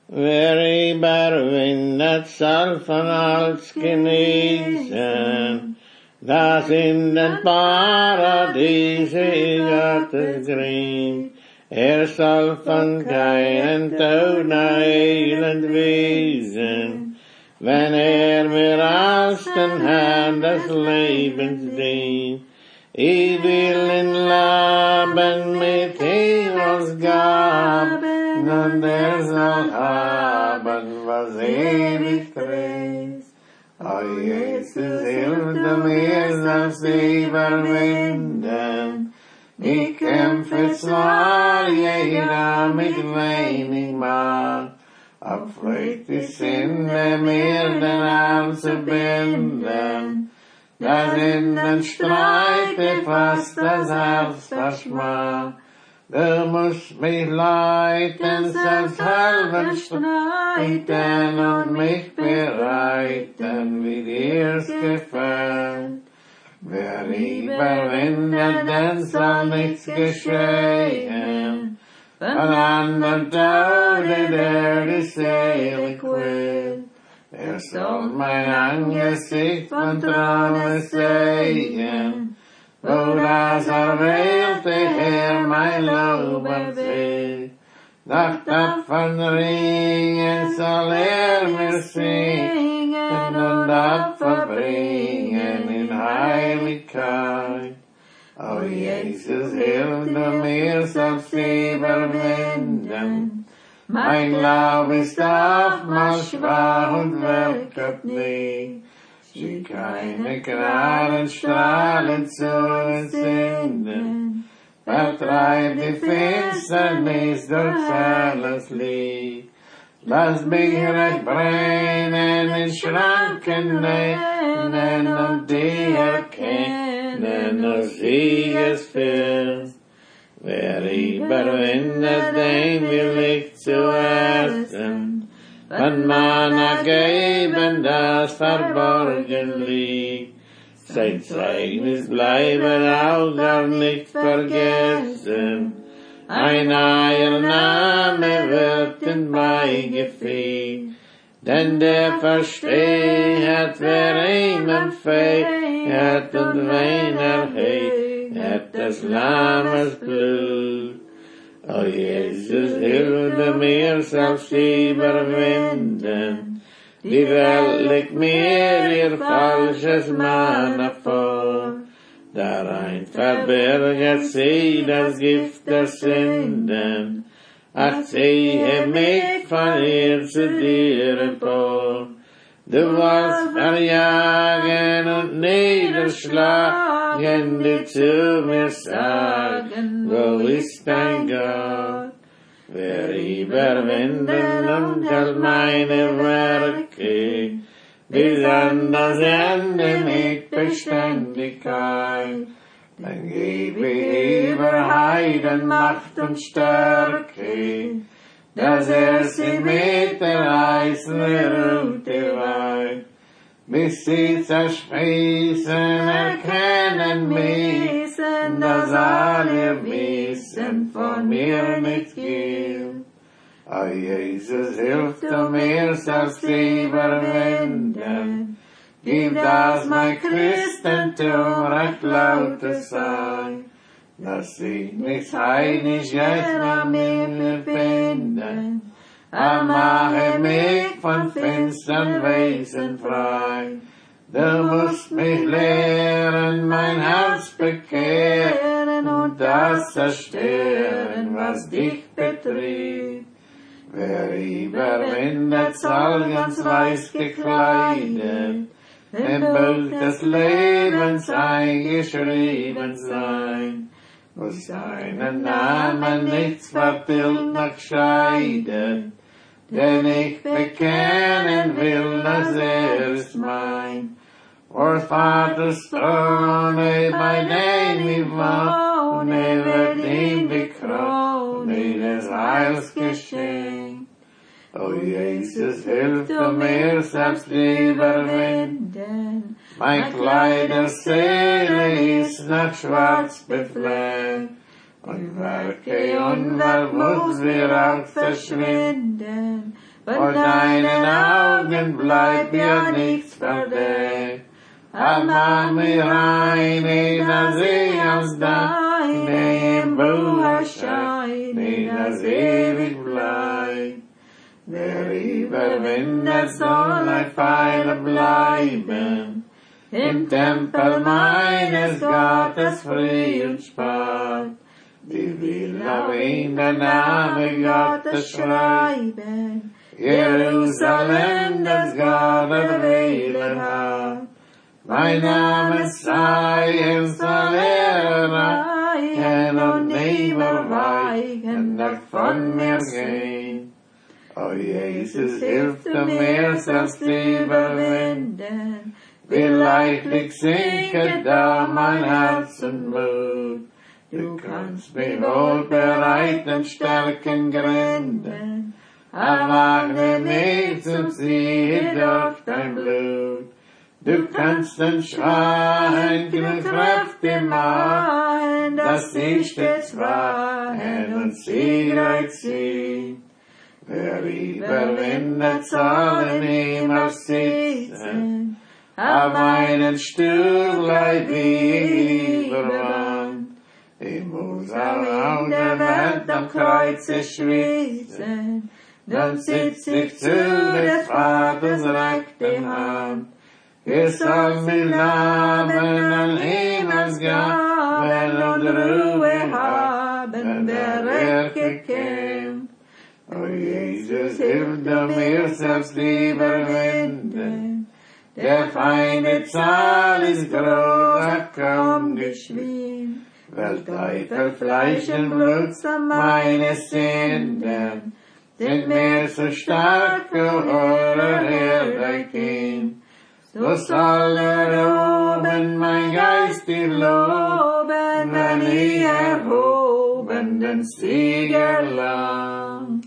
wer überwindet, soll von alles genießen, das in den Paradiese Gottes grün. Soll von keinen Tod elend wesen, wenn mir als den Herrn des Lebens dient. Ich will in Leben mit Himmels Gaben, und soll haben, was ewig trägt. O Jesus, hilf mir, soll sie überwinden. Ich kämpfe zwar jeder mit wenig Macht, abfragt die Sünde mir den Arm zu binden, dass in den Streite fast das Herz verschmacht. Du musst mich leiten, selbst halben streiten und mich bereiten, wie dir's gefällt. Wer überwindet, denn soll nichts geschehen, von anderen Tode, der die Seele quält. Soll mein Angesicht von Thron sehen, wo das erwählte Herr mein Lob erzählt. Nach tapfern Ringen soll mir singen und Opfer bringen in Heiligkeit. O Jesus, hilf du mir, sollst sie überwinden. Mein Glaube ist oftmals schwach und wirkt nicht. Sie keine Gnadenstrahlen zu entzünden. Vertreib die Finsternis durch alles Licht. Lass mich recht brennen, in Schranken nennen und die erkennen, dass sie es fühlst. Wer überwindet, den will ich zuerst, von Manna geben, das verborgen liegt. Sein Zeugnis bleibe auch gar nicht vergessen. Ein neuer Name wird ihm beigefügt. Denn der versteht, wer ihm empfiehlt und wen hat das Lammes Blut. O Jesus, hilf mir, sollst du überwinden. Die Welt legt mir ihr falsches Manna vor. Darein verbirgt sie das Gift der Sünden. Ach, ziehe mich von ihr zu dir empor. Du wolltest verjagen und niederschlagen, die zu mir sagen, wo ist dein Gott? Wer überwinden und all meine Werke, bis an das Ende mit Beständigkeit, dann gebe ich über Heiden Macht und Stärke, dass sie mit der heißen Rute weiht, bis sie zerspießen, erkennen müssen, dass alle wissen, von mir nichts gilt. O Jesus, hilf du mir, sollst du überwinden, gib, dass mein Christentum recht lautes sei, dass ich nichts Heidnisches an mir finden, mache mich von finstern Wesen frei. Du musst mich lehren, mein Herz bekehren und das zerstören, was dich betrifft. Wer überwindet, soll ganz weiß gekleidet, im Buch des Lebens eingeschrieben sein, wo seinen Namen nichts vertilgt noch scheidet, denn ich bekennen will, dass ist mein. Vor Vaters Throne, bei dem ich wohne, wird ihm die Krone des Heils geschenkt. O Jesus, hilf du mir, selbst überwinden. Mein Kleiderseele ist noch schwarz befleckt, Und Werke und Werk muss wir auch verschwinden. Vor deinen Augen bleibt ja nichts verdeckt. Aber mir eine, das aus deinem Buch erscheint, das ewig bleibt. Der Überwinder soll ein Pfeiler bleiben, im Tempel meines Gottes frei und spart. Die will auf ihn der Name Gottes schreiben, Jerusalem, das Gott erwählt hat. Mein Name sei, soll erreichen und nimmer weichen, davon mir gehen. O Jesus, hilf du mir, sollst du überwinden, wie leichtlich sinket da mein Herz und Mut. Du kannst mich wohl bereiten, stärken Gründen, erwachne mich zum Sieg durch dein Blut. Du kannst den Schwachen genug Kräfte machen, dass sie stets wachen und siegreich sind. Wer überwindet, soll in Himmel sitzen, auf einen Stuhl gleich wie überwandt. Ich muss auch der Welt am Kreuze schwitzen, dann sitz ich zu des Vaters rechte Hand. Wir sollen mit Namen an Himmelsgaben und Ruhe haben, wer gekämpft. O Jesus, hilf du mir selbst überwinden. Der Feinde Zahl ist groß, komm geschwind. Weil Teufel Fleisch und Blut meine Sünden, sind mir so stark gehören, Herr, dein Kind. So soll oben mein Geist dir loben, wenn ich erhoben den Sieger lang.